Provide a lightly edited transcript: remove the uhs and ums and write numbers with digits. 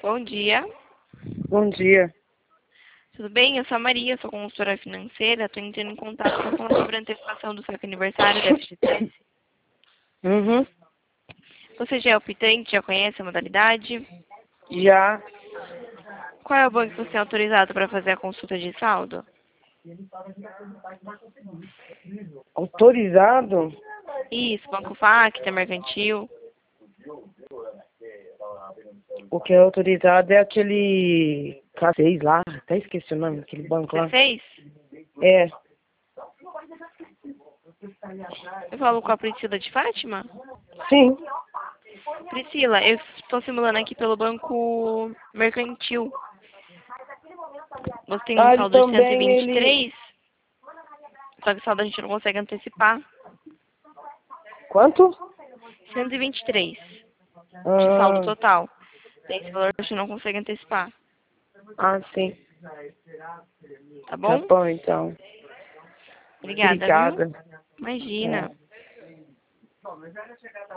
Bom dia. Bom dia. Tudo bem? Eu sou a Maria, sou consultora financeira. Estou entrando em contato para falar sobre a antecipação do seu aniversário da FGTS. Uhum. Você já é optante? Já conhece a modalidade? Já. Qual é o banco que você é autorizado para fazer a consulta de saldo? Autorizado? Isso, Banco Facta, Mercantil. O que é autorizado é aquele K6 lá. Até esqueci o nome, aquele banco lá. C6? É. Eu falo com a Priscila de Fátima? Sim. Priscila, eu estou simulando aqui pelo Banco Mercantil. Você tem um Ele saldo de também, ele... 123, só que o saldo a gente não consegue antecipar. Quanto? 123 de saldo Ah, total. Tem esse valor que a gente não consegue antecipar. sim. Tá Tá bom? bom, então. Obrigada, viu? Obrigada. Imagina. É.